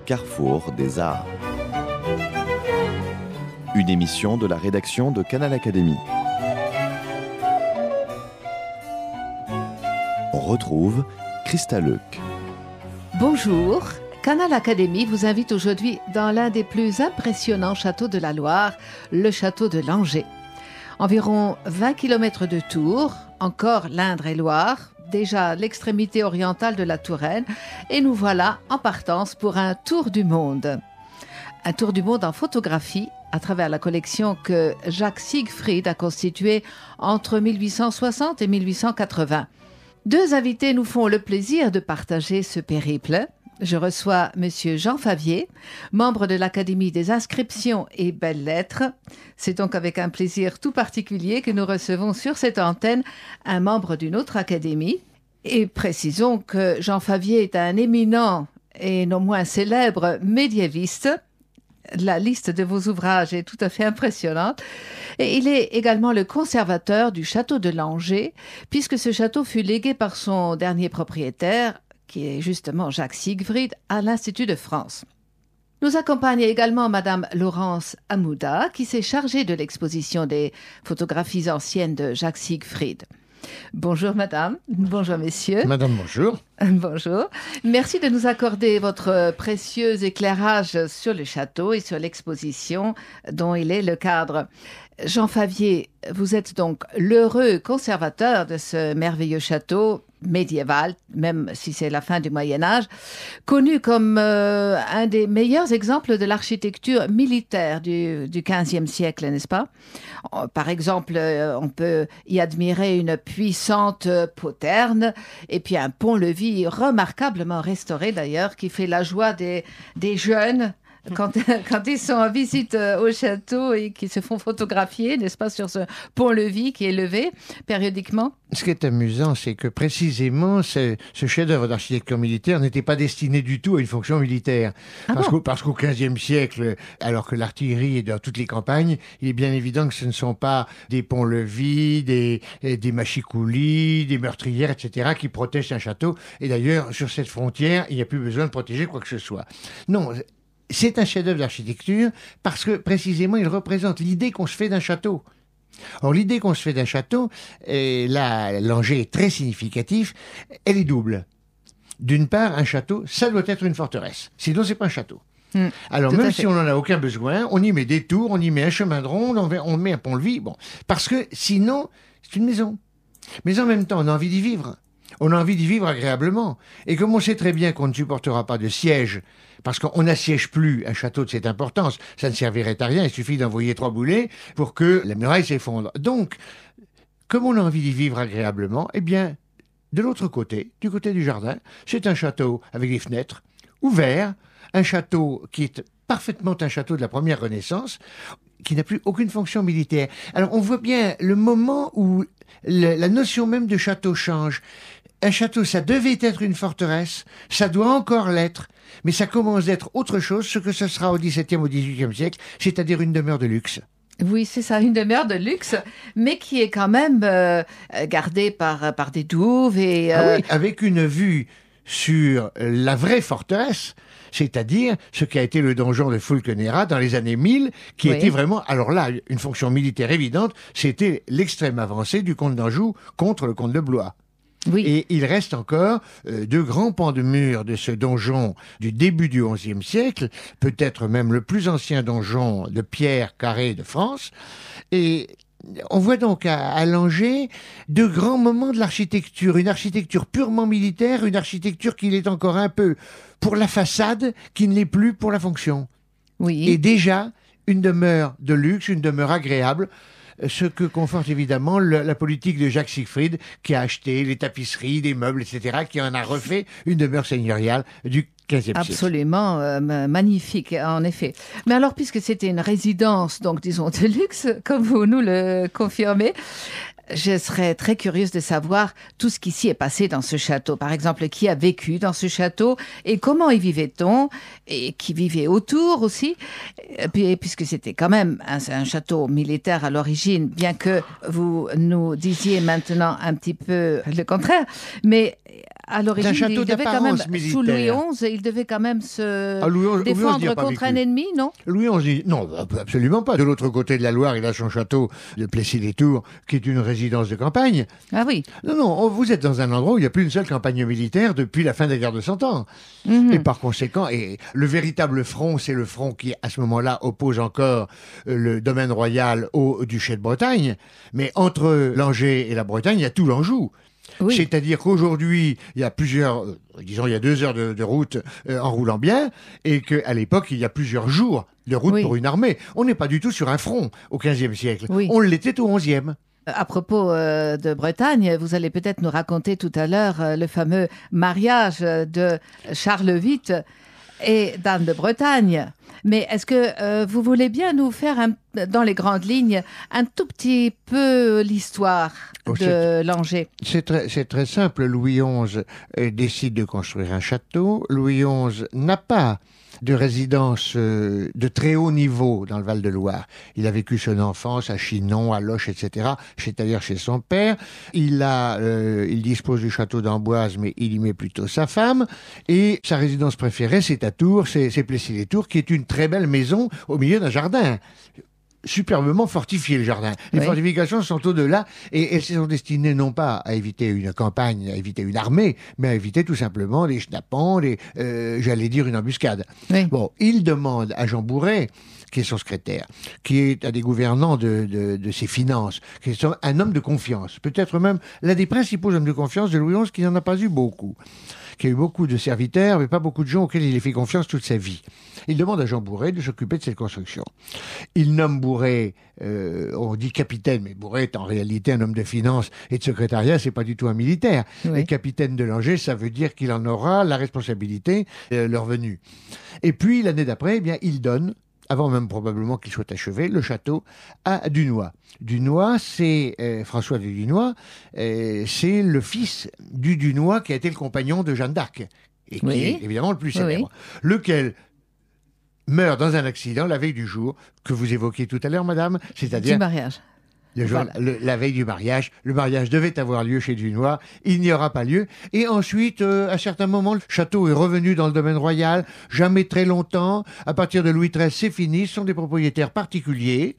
carrefour des arts. Une émission de la rédaction de Canal Académie. On retrouve Christa Leuc. Bonjour, Canal Académie vous invite aujourd'hui dans l'un des plus impressionnants châteaux de la Loire, le château de Langeais. Environ 20 km de Tours, encore l'Indre-et-Loire, déjà l'extrémité orientale de la Touraine, et nous voilà en partance pour un tour du monde. Un tour du monde en photographie à travers la collection que Jacques Siegfried a constituée entre 1860 et 1880. Deux invités nous font le plaisir de partager ce périple. Je reçois Monsieur Jean Favier, membre de l'Académie des inscriptions et belles-lettres. C'est donc avec un plaisir tout particulier que nous recevons sur cette antenne un membre d'une autre académie. Et précisons que Jean Favier est un éminent et non moins célèbre médiéviste. La liste de vos ouvrages est tout à fait impressionnante. Et il est également le conservateur du château de Langeais, puisque ce château fut légué par son dernier propriétaire, qui est justement Jacques Siegfried, à l'Institut de France. Nous accompagne également Madame Laurence Amouda, qui s'est chargée de l'exposition des photographies anciennes de Jacques Siegfried. Bonjour Madame, bonjour Messieurs. Madame, bonjour. Bonjour. Merci de nous accorder votre précieux éclairage sur le château et sur l'exposition dont il est le cadre. Jean Favier, vous êtes donc l'heureux conservateur de ce merveilleux château médiéval, même si c'est la fin du Moyen-Âge, connu comme un des meilleurs exemples de l'architecture militaire du XVe siècle, n'est-ce pas ? Par exemple, on peut y admirer une puissante poterne et puis un pont-levis remarquablement restauré d'ailleurs, qui fait la joie des jeunes quand ils sont en visite au château et qu'ils se font photographier, n'est-ce pas, sur ce pont-levis qui est levé périodiquement. Ce qui est amusant, c'est que précisément, ce chef-d'œuvre d'architecture militaire n'était pas destiné du tout à une fonction militaire. Parce qu'au XVe siècle, alors que l'artillerie est dans toutes les campagnes, il est bien évident que ce ne sont pas des ponts-levis, des machicoulis, des meurtrières, etc., qui protègent un château. Et d'ailleurs, sur cette frontière, il n'y a plus besoin de protéger quoi que ce soit. Non, c'est un chef-d'œuvre d'architecture parce que, précisément, il représente l'idée qu'on se fait d'un château. Or, l'idée qu'on se fait d'un château, et là, Langeais est très significatif, elle est double. D'une part, un château, ça doit être une forteresse. Sinon, c'est pas un château. Alors, même si on n'en a aucun besoin, on y met des tours, on y met un chemin de ronde, on met un pont-levis, bon. Parce que, sinon, c'est une maison. Mais en même temps, on a envie d'y vivre. On a envie d'y vivre agréablement. Et comme on sait très bien qu'on ne supportera pas de siège, parce qu'on n'assiège plus un château de cette importance, ça ne servirait à rien, il suffit d'envoyer 3 boulets pour que la muraille s'effondre. Donc, comme on a envie d'y vivre agréablement, eh bien, de l'autre côté, du côté du jardin, c'est un château avec des fenêtres, ouvert, un château qui est parfaitement un château de la première Renaissance, qui n'a plus aucune fonction militaire. Alors, on voit bien le moment où la notion même de château change. Un château, ça devait être une forteresse, ça doit encore l'être, mais ça commence d'être autre chose, ce que ce sera au XVIIe, au XVIIIe siècle, c'est-à-dire une demeure de luxe. Oui, c'est ça, une demeure de luxe, mais qui est quand même gardée par des douves et... Oui, avec une vue sur la vraie forteresse, c'est-à-dire ce qui a été le donjon de Fulkenera dans les années 1000, qui était vraiment, alors là, une fonction militaire évidente, c'était l'extrême avancée du comte d'Anjou contre le comte de Blois. Oui. Et il reste encore 2 grands pans de mur de ce donjon du début du XIe siècle, peut-être même le plus ancien donjon de pierre carrée de France. Et on voit donc à Langeais 2 grands moments de l'architecture, une architecture purement militaire, une architecture qui l'est encore un peu pour la façade, qui ne l'est plus pour la fonction. Oui. Et déjà, une demeure de luxe, une demeure agréable, ce que conforte évidemment la politique de Jacques Siegfried, qui a acheté les tapisseries, des meubles, etc., qui en a refait une demeure seigneuriale du XVe siècle. Absolument magnifique, en effet. Mais alors, puisque c'était une résidence, donc disons de luxe, comme vous nous le confirmez, je serais très curieuse de savoir tout ce qui s'y est passé dans ce château. Par exemple, qui a vécu dans ce château et comment y vivait-on et qui vivait autour aussi, puisque c'était quand même un château militaire à l'origine, bien que vous nous disiez maintenant un petit peu le contraire. Mais à l'origine, château il devait quand même, d'apparence sous Louis militaire. XI, il devait quand même se Louis XI n'y défendre a pas contre vécu. un ennemi, non? Louis XI, non, absolument pas. De l'autre côté de la Loire, il a son château de Plessis-les-Tours, qui est une résidence de campagne. Ah oui. Non, vous êtes dans un endroit où il n'y a plus une seule campagne militaire depuis la fin de la guerre de 100 ans. Mhm. Et par conséquent, le véritable front, c'est le front qui, à ce moment-là, oppose encore le domaine royal au duché de Bretagne. Mais entre l'Angers et la Bretagne, il y a tout l'Anjou. Oui. C'est-à-dire qu'aujourd'hui, il y a plusieurs, disons, il y a 2 heures de route en roulant bien, et qu'à l'époque, il y a plusieurs jours de route Oui. pour une armée. On n'est pas du tout sur un front au XVe siècle. Oui. On l'était au XIe. À propos de Bretagne, vous allez peut-être nous raconter tout à l'heure le fameux mariage de Charles VIII et d'Anne de Bretagne. Mais est-ce que vous voulez bien nous faire, dans les grandes lignes, un tout petit peu l'histoire de Langeais? C'est très simple. Louis XI décide de construire un château. Louis XI n'a pas de résidence de très haut niveau dans le Val-de-Loire. Il a vécu son enfance à Chinon, à Loches, etc., c'est-à-dire chez son père. Il dispose du château d'Amboise, mais il y met plutôt sa femme. Et sa résidence préférée, c'est à Tours, c'est Plessis-les-Tours, qui est une très belle maison au milieu d'un jardin. Superbement fortifié, le jardin. Les fortifications sont au-delà et elles sont destinées non pas à éviter une campagne, à éviter une armée, mais à éviter tout simplement des schnappants, j'allais dire une embuscade. Oui. Bon, il demande à Jean Bourret, qui est son secrétaire, qui est un des gouvernants de ses finances, qui est un homme de confiance, peut-être même l'un des principaux hommes de confiance de Louis XI, qui n'en a pas eu beaucoup, qui a eu beaucoup de serviteurs, mais pas beaucoup de gens auxquels il a fait confiance toute sa vie. Il demande à Jean Bourret de s'occuper de cette construction. Il nomme Bourret, on dit capitaine, mais Bourret est en réalité un homme de finance et de secrétariat, c'est pas du tout un militaire. Oui. Et capitaine de Langeais, ça veut dire qu'il en aura la responsabilité, le revenu. Et puis, l'année d'après, eh bien, il donne, avant même probablement qu'il soit achevé, le château à Dunois. Dunois, c'est François de Dunois, c'est le fils du Dunois qui a été le compagnon de Jeanne d'Arc, et qui est évidemment le plus célèbre, lequel meurt dans un accident la veille du jour que vous évoquiez tout à l'heure, madame, c'est-à-dire Du mariage. le jour, la veille du mariage. Le mariage devait avoir lieu chez Dunois, il n'y aura pas lieu. Et ensuite, à certains moments, le château est revenu dans le domaine royal, jamais très longtemps. À partir de Louis XIII, c'est fini, ce sont des propriétaires particuliers,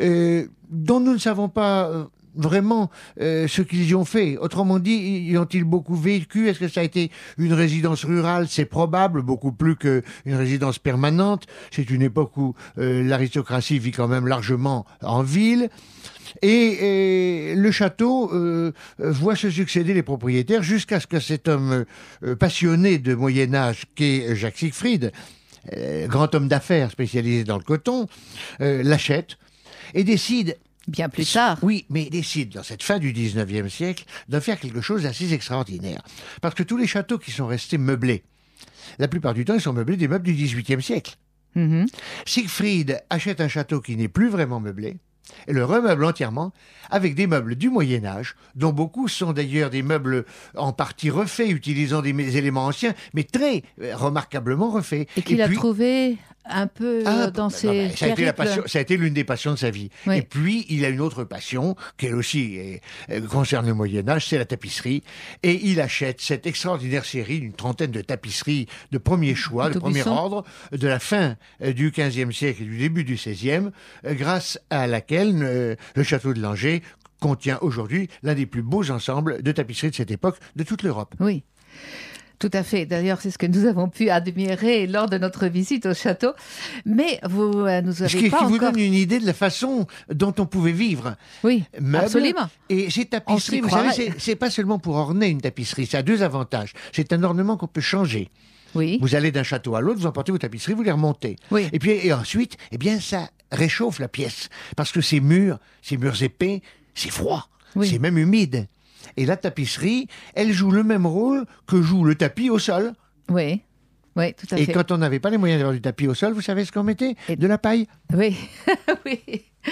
dont nous ne savons pas vraiment ce qu'ils y ont fait. Autrement dit, y ont-ils beaucoup vécu? Est-ce que ça a été une résidence rurale? C'est probable, beaucoup plus qu'une résidence permanente. C'est une époque où l'aristocratie vit quand même largement en ville. Et le château voit se succéder les propriétaires jusqu'à ce que cet homme passionné de Moyen-Âge, qu'est Jacques Siegfried, grand homme d'affaires spécialisé dans le coton, l'achète et décide... Bien plus tard. Oui, mais décide, dans cette fin du 19e siècle, de faire quelque chose d'assez extraordinaire. Parce que tous les châteaux qui sont restés meublés, la plupart du temps, ils sont meublés des meubles du 18e siècle. Mhm. Siegfried achète un château qui n'est plus vraiment meublé, et le remeuble entièrement avec des meubles du Moyen-Âge, dont beaucoup sont d'ailleurs des meubles en partie refaits, utilisant des éléments anciens, mais très remarquablement refaits. Et qu'il a trouvé un peu dans ses périples. Ça a été l'une des passions de sa vie. Oui. Et puis, il a une autre passion, qu'elle aussi concerne le Moyen-Âge, c'est la tapisserie. Et il achète cette extraordinaire série d'une trentaine de tapisseries de premier choix, de premier ordre, de la fin du XVe siècle et du début du XVIe, grâce à laquelle le château de Langeais contient aujourd'hui l'un des plus beaux ensembles de tapisseries de cette époque de toute l'Europe. Oui. Tout à fait. D'ailleurs, c'est ce que nous avons pu admirer lors de notre visite au château. Mais vous nous avez ce qui pas encore... vous donne une idée de la façon dont on pouvait vivre. Oui, meubles, absolument. Et ces tapisseries, vous savez, c'est pas seulement pour orner une tapisserie, ça a 2 avantages. C'est un ornement qu'on peut changer. Oui. Vous allez d'un château à l'autre, vous emportez vos tapisseries, vous les remontez. Oui. Et ensuite, eh bien, ça réchauffe la pièce. Parce que ces murs épais, c'est froid. Oui. C'est même humide. Et la tapisserie, elle joue le même rôle que joue le tapis au sol. Oui, oui, tout à fait. Et quand on n'avait pas les moyens d'avoir du tapis au sol, vous savez ce qu'on mettait? De la paille. Oui, oui.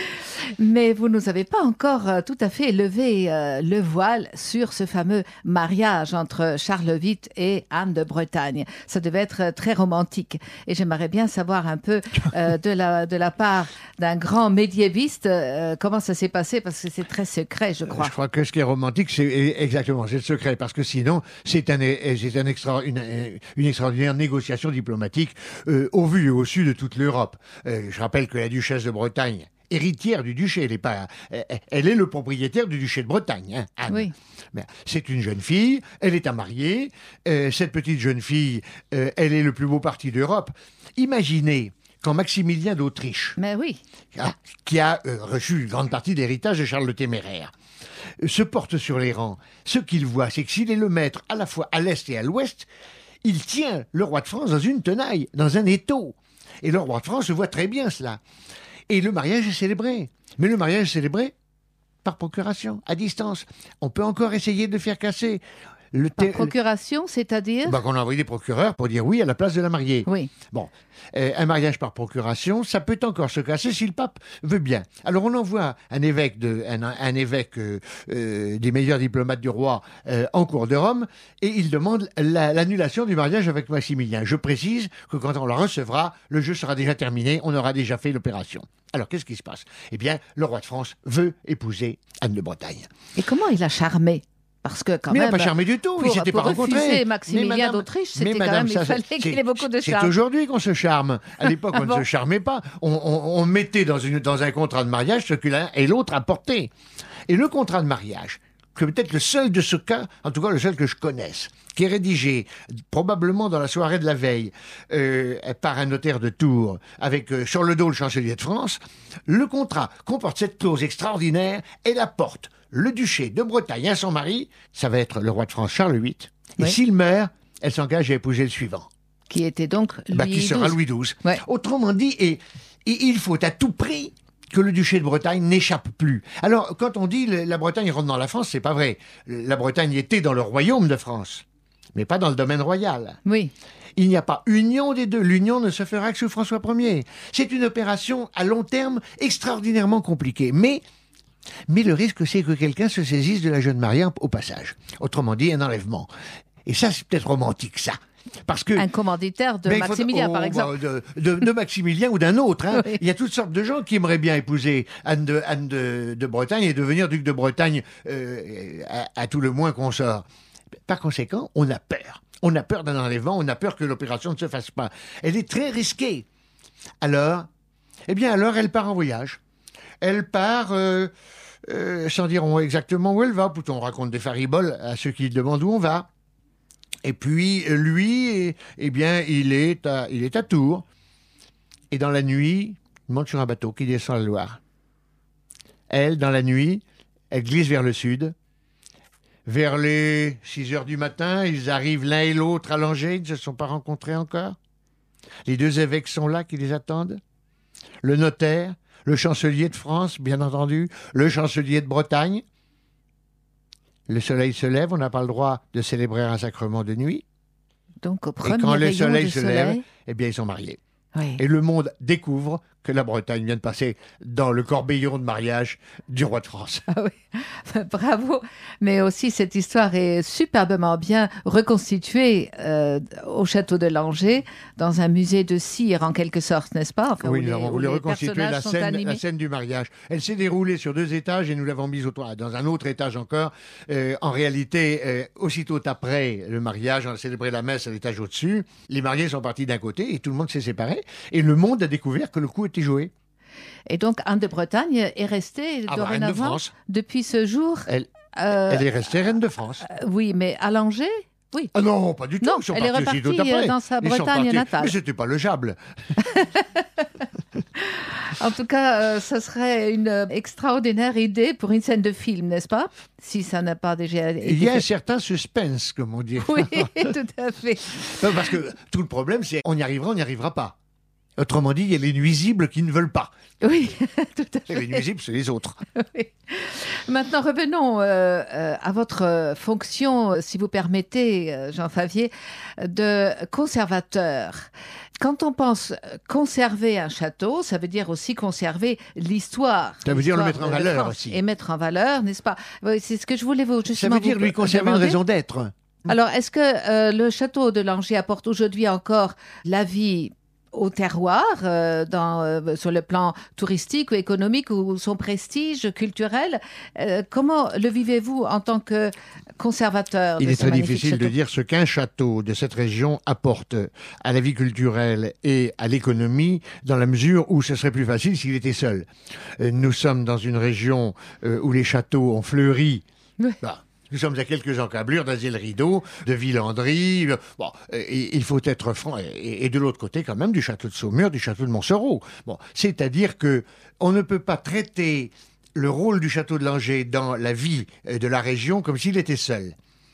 Mais vous ne nous avez pas encore tout à fait levé le voile sur ce fameux mariage entre Charles VIII et Anne de Bretagne. Ça devait être très romantique. Et j'aimerais bien savoir un peu de la part d'un grand médiéviste comment ça s'est passé, parce que c'est très secret, je crois. Je crois que ce qui est romantique, c'est le secret, parce que sinon, c'est une extraordinaire négociation diplomatique au vu et au su de toute l'Europe. Je rappelle que la duchesse de Bretagne, héritière du duché, elle est le propriétaire du duché de Bretagne, hein, Anne. Oui. Mais c'est une jeune fille, elle est à marier, cette petite jeune fille, elle est le plus beau parti d'Europe. Imaginez quand Maximilien d'Autriche, Mais oui. qui a reçu une grande partie de l'héritage de Charles le Téméraire, se porte sur les rangs. Ce qu'il voit, c'est que s'il est le maître à la fois à l'est et à l'ouest, il tient le roi de France dans une tenaille, dans un étau. Et le roi de France voit très bien cela. Et le mariage est célébré. Mais le mariage est célébré par procuration, à distance. On peut encore essayer de faire casser. Par procuration, c'est-à-dire qu'on a envoyé des procureurs pour dire oui à la place de la mariée. Oui. Bon, un mariage par procuration, ça peut encore se casser si le pape veut bien. Alors on envoie un évêque des meilleurs diplomates du roi en cour de Rome, et il demande l'annulation du mariage avec Maximilien. Je précise que quand on la recevra, le jeu sera déjà terminé, on aura déjà fait l'opération. Alors qu'est-ce qui se passe? Eh bien, le roi de France veut épouser Anne de Bretagne. Et comment il a charmé? Parce que quand mais même, il n'a pas charmé du tout, il s'était pas rencontré. Pour refuser Maximilien d'Autriche, c'était quand même, il fallait qu'il ait beaucoup de charme. C'est aujourd'hui qu'on se charme. À l'époque, on ne se charmait pas. On mettait dans un contrat de mariage ce que l'un et l'autre apportaient. Et le contrat de mariage, que peut-être le seul de ce cas, en tout cas le seul que je connaisse, qui est rédigé probablement dans la soirée de la veille par un notaire de Tours, avec sur le dos le chancelier de France, le contrat comporte cette clause extraordinaire et la porte le duché de Bretagne à son mari, ça va être le roi de France Charles VIII, et s'il meurt, elle s'engage à épouser le suivant. Qui était donc Louis XII. Qui sera Louis XII. Ouais. Autrement dit, et il faut à tout prix que le duché de Bretagne n'échappe plus. Alors, quand on dit la Bretagne rentre dans la France, c'est pas vrai. La Bretagne était dans le royaume de France, mais pas dans le domaine royal. Oui. Il n'y a pas union des deux. L'union ne se fera que sous François Ier. C'est une opération à long terme extraordinairement compliquée. Mais le risque, c'est que quelqu'un se saisisse de la jeune mariée au passage. Autrement dit, un enlèvement. Et ça, c'est peut-être romantique, ça. Parce que, un commanditaire de Maximilien, par exemple. De Maximilien ou d'un autre. Hein. Oui. Il y a toutes sortes de gens qui aimeraient bien épouser Anne de Bretagne et devenir duc de Bretagne à tout le moins consort. Par conséquent, on a peur. On a peur d'un enlèvement, on a peur que l'opération ne se fasse pas. Elle est très risquée. Alors, elle part en voyage. Elle part sans dire exactement où elle va. Plutôt, on raconte des fariboles à ceux qui demandent où on va. Et puis, lui, il est à Tours. Et dans la nuit, il monte sur un bateau qui descend la Loire. Elle, dans la nuit, elle glisse vers le sud. Vers les 6 heures du matin, ils arrivent l'un et l'autre à Langeais. Ils ne se sont pas rencontrés encore. Les deux évêques sont là qui les attendent. Le notaire, le chancelier de France, bien entendu, le chancelier de Bretagne. Le soleil se lève, on n'a pas le droit de célébrer un sacrement de nuit. Donc au premier et quand le rayon soleil du se soleil... lève, ils sont mariés. Oui. Et le monde découvre que la Bretagne vient de passer dans le corbeillon de mariage du roi de France. Ah oui, bravo. Mais aussi, cette histoire est superbement bien reconstituée au château de Langeais, dans un musée de cire, en quelque sorte, n'est-ce pas? Enfin, oui, nous avons voulu reconstituer la scène du mariage. Elle s'est déroulée sur 2 étages et nous l'avons mise dans un autre étage encore. En réalité, aussitôt après le mariage, on a célébré la messe à l'étage au-dessus. Les mariés sont partis d'un côté et tout le monde s'est séparé. Et le monde a découvert que le coup était joué. Et donc, Anne de Bretagne est restée dorénavant, depuis ce jour. Elle est restée reine de France. Oui, mais à Langeais, oui. Ah non, pas du tout. Non, ils sont elle est repartie dans sa Bretagne natale. Mais c'était pas le Jable. En tout cas, ça serait une extraordinaire idée pour une scène de film, n'est-ce pas? Si ça n'a pas déjà été Il y a fait. un certain suspense, comme on dit. Oui, tout à fait. Non, parce que tout le problème, c'est on y arrivera pas. Autrement dit, il y a les nuisibles qui ne veulent pas. Oui, tout à fait. Et les nuisibles, c'est les autres. Oui. Maintenant, revenons à votre fonction, si vous permettez, Jean Favier, de conservateur. Quand on pense conserver un château, ça veut dire aussi conserver l'histoire. Ça veut dire le l'histoire mettre en de valeur France. aussi. Et mettre en valeur, n'est-ce pas? Oui, c'est ce que je voulais vous justement Ça veut dire vous lui conserver une demander. raison d'être. Alors, est-ce que le château de Langeais apporte aujourd'hui encore la vie au terroir, sur le plan touristique ou économique, ou son prestige culturel? Comment le vivez-vous en tant que conservateur de Il est ce très magnifique difficile de château? dire ce qu'un château de cette région apporte à la vie culturelle et à l'économie, dans la mesure où ce serait plus facile s'il était seul. Nous sommes dans une région où les châteaux ont fleuri. Oui. Bah, nous sommes à quelques encablures d'Azay-le-Rideau, de Villandry. Bon, il faut être franc. Et de l'autre côté, quand même, du château de Saumur, du château de Montsoreau. Bon, c'est-à-dire que on ne peut pas traiter le rôle du château de Langeais dans la vie de la région comme s'il était seul.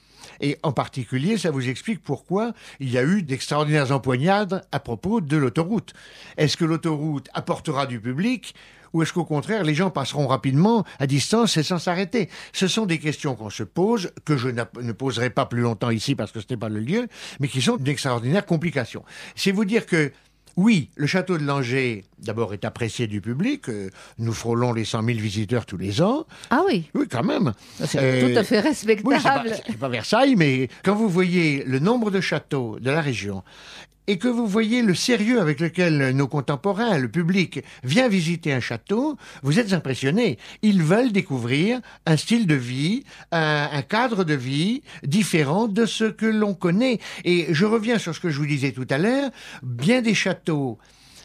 Et en particulier, ça vous explique pourquoi il y a eu d'extraordinaires empoignades à propos de l'autoroute. Est-ce que l'autoroute apportera du public ? Ou est-ce qu'au contraire, les gens passeront rapidement à distance et sans s'arrêter? Ce sont des questions qu'on se pose, que je ne poserai pas plus longtemps ici parce que ce n'est pas le lieu, mais qui sont d'extraordinaires complications. C'est vous dire que, oui, le château de Langeais, d'abord, est apprécié du public. Nous frôlons les 100 000 visiteurs tous les ans. Ah oui, Oui, quand même. c'est tout à fait respectable. Oui, c'est pas Versailles, mais quand vous voyez le nombre de châteaux de la région et que vous voyez le sérieux avec lequel nos contemporains, le public, vient visiter un château, vous êtes impressionnés. Ils veulent découvrir un style de vie, un cadre de vie différent de ce que l'on connaît. Et je reviens sur ce que je vous disais tout à l'heure, bien des châteaux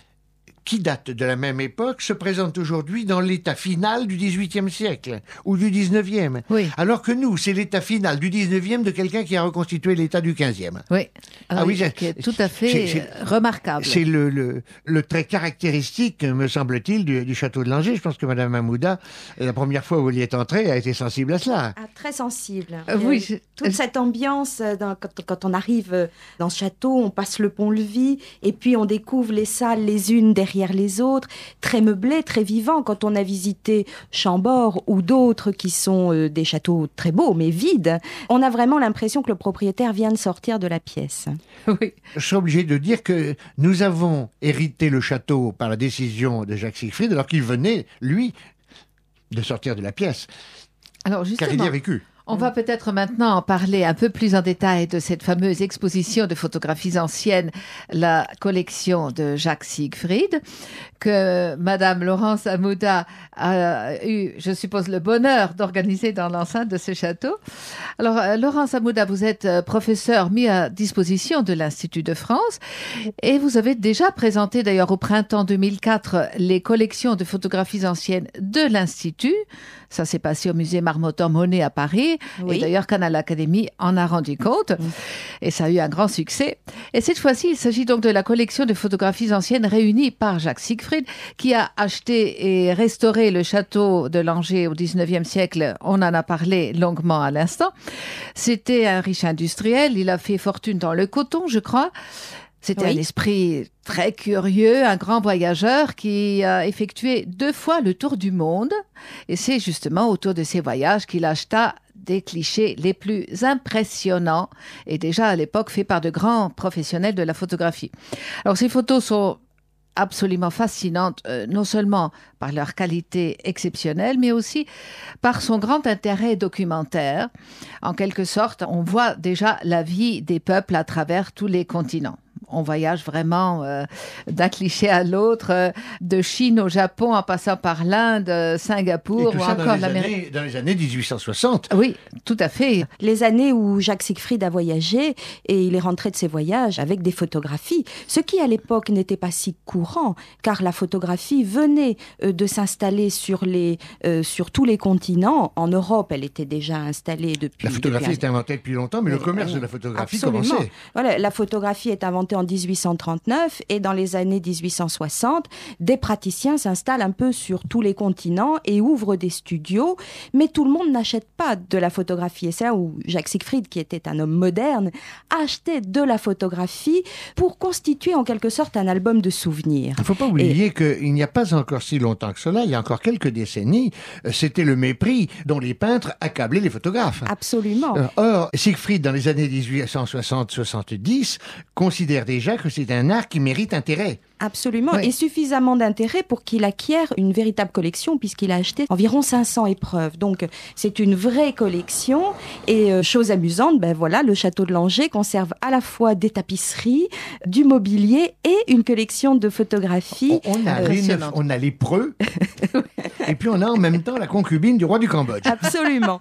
qui datent de la même époque se présentent aujourd'hui dans l'état final du XVIIIe siècle ou du XIXe. Oui. Alors que nous, c'est l'état final du XIXe de quelqu'un qui a reconstitué l'état du XVe. Oui, Ah oui, qui est tout à fait remarquable. C'est le trait caractéristique, me semble-t-il, du château de Langeais. Je pense que Madame Hamouda, la première fois où elle y est entrée, a été sensible à cela. Ah, très sensible. Oui, Toute cette ambiance, quand on arrive dans ce château, on passe le pont-levis et puis on découvre les salles les unes derrière les autres, très meublées, très vivants. Quand on a visité Chambord ou d'autres qui sont des châteaux très beaux mais vides, on a vraiment l'impression que le propriétaire vient de sortir de la pièce. Oui. Je suis obligé de dire que nous avons hérité le château par la décision de Jacques Siegfried, alors qu'il venait, lui, de sortir de la pièce, Alors car il y justement, a vécu. on va peut-être maintenant en parler un peu plus en détail de cette fameuse exposition de photographies anciennes, la collection de Jacques Siegfried, que Madame Laurence Hamouda a eu, je suppose, le bonheur d'organiser dans l'enceinte de ce château. Alors, Laurence Hamouda, vous êtes professeure mis à disposition de l'Institut de France et vous avez déjà présenté d'ailleurs au printemps 2004 les collections de photographies anciennes de l'Institut. Ça s'est passé au musée Marmottan-Monet à Paris. Oui. Et d'ailleurs, Canal Academy en a rendu compte. Et ça a eu un grand succès. Et cette fois-ci, il s'agit donc de la collection de photographies anciennes réunies par Jacques Siegfried, qui a acheté et restauré le château de Langeais au XIXe siècle. On en a parlé longuement à l'instant. C'était un riche industriel. Il a fait fortune dans le coton, je crois. C'était Oui. un esprit très curieux, un grand voyageur qui a effectué 2 fois le tour du monde. Et c'est justement autour de ces voyages qu'il acheta des clichés les plus impressionnants et déjà à l'époque faits par de grands professionnels de la photographie. Alors ces photos sont absolument fascinantes, non seulement par leur qualité exceptionnelle, mais aussi par son grand intérêt documentaire. En quelque sorte, on voit déjà la vie des peuples à travers tous les continents. On voyage vraiment d'un cliché à l'autre, de Chine au Japon, en passant par l'Inde, Singapour Et tout ou ça encore l'Amérique. dans les années 1860. Oui, tout à fait. Les années où Jacques Siegfried a voyagé et il est rentré de ses voyages avec des photographies, ce qui à l'époque n'était pas si courant, car la photographie venait de s'installer sur tous les continents. En Europe, elle était déjà installée depuis... La photographie depuis était inventée depuis longtemps, mais le commerce de la photographie Absolument. commençait. Voilà, la photographie est inventée en en 1839 et dans les années 1860, des praticiens s'installent un peu sur tous les continents et ouvrent des studios, mais tout le monde n'achète pas de la photographie. Et c'est là où Jacques Siegfried, qui était un homme moderne, achetait de la photographie pour constituer en quelque sorte un album de souvenirs. Il ne faut pas oublier qu'il n'y a pas encore si longtemps que cela, il y a encore quelques décennies, c'était le mépris dont les peintres accablaient les photographes. Absolument. Or, Siegfried, dans les années 1860-70, considère déjà que c'est un art qui mérite intérêt. Absolument, Oui. et suffisamment d'intérêt pour qu'il acquiert une véritable collection, puisqu'il a acheté environ 500 épreuves. Donc, c'est une vraie collection. Et chose amusante, voilà, le château de Langeais conserve à la fois des tapisseries, du mobilier et une collection de photographies. On a les preux, et puis on a en même temps la concubine du roi du Cambodge. Absolument.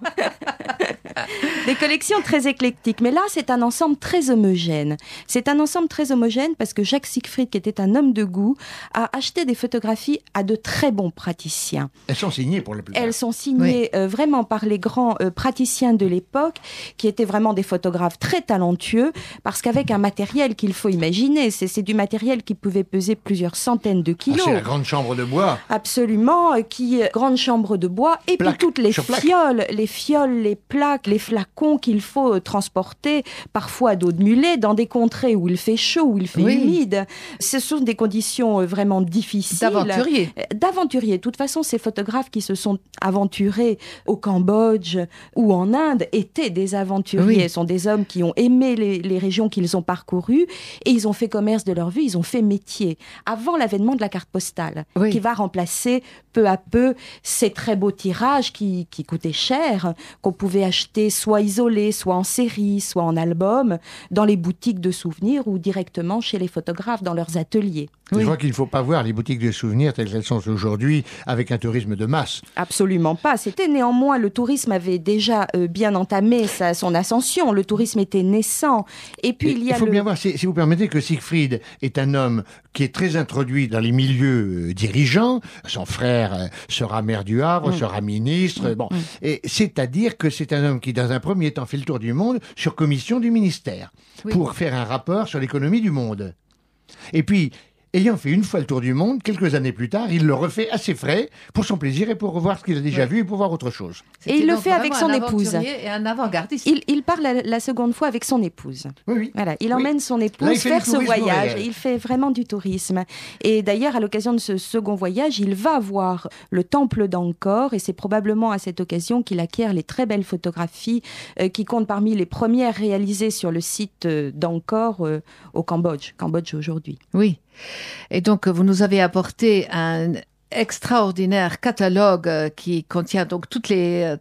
Des collections très éclectiques. Mais là, c'est un ensemble très homogène. C'est un ensemble très homogène parce que Jacques Siegfried, qui était un homme de goût, a acheté des photographies à de très bons praticiens. Elles sont signées pour la plupart. Elles sont signées vraiment par les grands praticiens de l'époque, qui étaient vraiment des photographes très talentueux, parce qu'avec un matériel qu'il faut imaginer, c'est du matériel qui pouvait peser plusieurs centaines de kilos. C'est la grande chambre de bois. Absolument, grande chambre de bois, et Plaque, puis toutes les sur plaque. fioles, les plaques, les flacons qu'il faut transporter, parfois à dos de mulet, dans des contrées où il fait chaud, où il fait humide. Ce sont des conditions vraiment difficiles. D'aventuriers. De toute façon, ces photographes qui se sont aventurés au Cambodge ou en Inde étaient des aventuriers. Ce sont des hommes qui ont aimé les régions qu'ils ont parcourues et ils ont fait commerce de leur vie, ils ont fait métier. Avant l'avènement de la carte postale, qui va remplacer peu à peu ces très beaux tirages qui coûtaient cher, qu'on pouvait acheter soit isolés, soit en série, soit en album, dans les boutiques de souvenirs ou directement chez les photographes dans leurs ateliers. Je crois qu'il ne faut pas voir les boutiques de souvenirs telles qu'elles sont aujourd'hui avec un tourisme de masse. Absolument pas. C'était néanmoins, le tourisme avait déjà bien entamé son ascension. Le tourisme était naissant. Et puis il faut bien voir, si vous permettez, que Siegfried est un homme qui est très introduit dans les milieux dirigeants. Son frère sera maire du Havre, sera ministre. Et c'est-à-dire que c'est un homme qui, dans un premier temps, fait le tour du monde sur commission du ministère pour faire un rapport sur l'économie du monde. Et puis, ayant fait une fois le tour du monde, quelques années plus tard, il le refait à ses frais, pour son plaisir et pour revoir ce qu'il a déjà vu et pour voir autre chose. Et il le fait avec son épouse. Et un avant-gardiste. Il part la seconde fois avec son épouse. Voilà, il emmène son épouse faire ce voyage. Il fait vraiment du tourisme. Et d'ailleurs, à l'occasion de ce second voyage, il va voir le temple d'Angkor et c'est probablement à cette occasion qu'il acquiert les très belles photographies qui comptent parmi les premières réalisées sur le site d'Angkor au Cambodge aujourd'hui. Oui. Et donc, vous nous avez apporté un extraordinaire catalogue qui contient donc toute la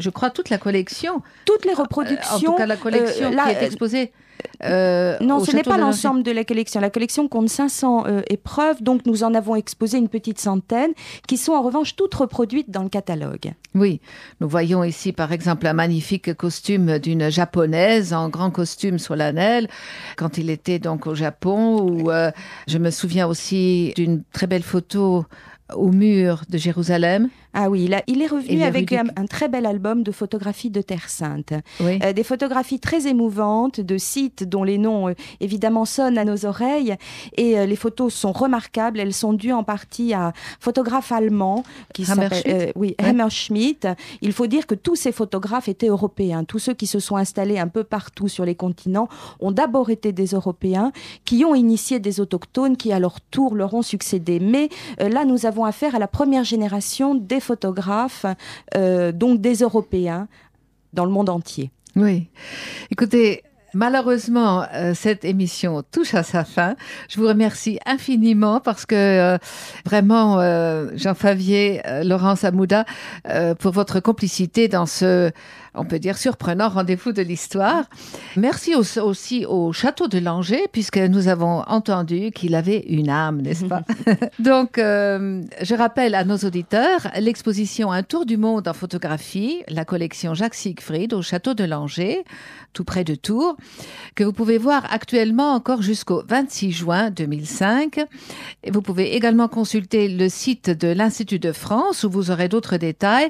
collection. Toutes les reproductions. En tout cas, la collection qui est exposée. Non, ce n'est pas l'ensemble de la collection. La collection compte 500 épreuves, donc nous en avons exposé une petite centaine, qui sont en revanche toutes reproduites dans le catalogue. Oui, nous voyons ici par exemple un magnifique costume d'une japonaise en grand costume solennel, quand il était donc au Japon, ou je me souviens aussi d'une très belle photo au mur de Jérusalem. Ah oui, il est revenu avec un très bel album de photographies de Terre Sainte. Des photographies très émouvantes, de sites dont les noms évidemment sonnent à nos oreilles. Et les photos sont remarquables. Elles sont dues en partie à un photographe allemand qui s'appelle Hammerschmidt. Il faut dire que tous ces photographes étaient européens. Tous ceux qui se sont installés un peu partout sur les continents ont d'abord été des Européens qui ont initié des autochtones qui à leur tour leur ont succédé. Mais là, nous avons affaire à la première génération des photographes, donc des Européens, dans le monde entier. Oui. Écoutez, malheureusement, cette émission touche à sa fin. Je vous remercie infiniment parce que vraiment, Jean Favier, Laurence Amouda, pour votre complicité dans ce, on peut dire, surprenant rendez-vous de l'histoire. Merci aussi au château de Langeais, puisque nous avons entendu qu'il avait une âme, n'est-ce pas? Donc, je rappelle à nos auditeurs l'exposition Un tour du monde en photographie, la collection Jacques Siegfried au château de Langeais, tout près de Tours, que vous pouvez voir actuellement encore jusqu'au 26 juin 2005. Et vous pouvez également consulter le site de l'Institut de France où vous aurez d'autres détails,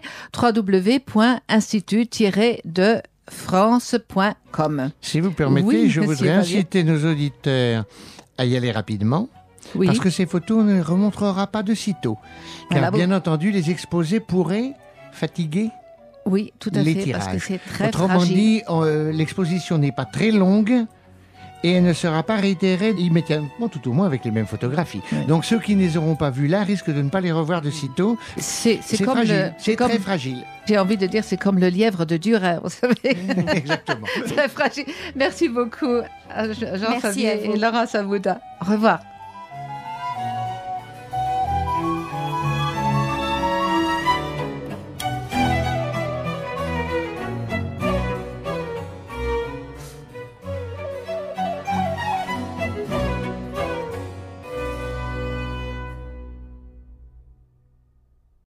www.institut-de-france.com. Si vous permettez, je voudrais inciter nos auditeurs à y aller rapidement. Oui. Parce que ces photos, on ne les remontrera pas de sitôt. Car Voilà, bien entendu, les exposés pourraient fatiguer Oui, tout à les fait, tirages. parce que c'est très Autrement fragile. dit, l'exposition n'est pas très longue et elle ne sera pas réitérée immédiatement, tout au moins avec les mêmes photographies. Ouais. Donc ceux qui ne les auront pas vues là risquent de ne pas les revoir de sitôt. C'est comme fragile, c'est comme- très fragile. J'ai envie de dire, c'est comme le lièvre de Dürer, vous savez. Exactement. Très fragile. Merci beaucoup à Merci à Jean-Fabier vous. et Laurent Samouda. Au revoir.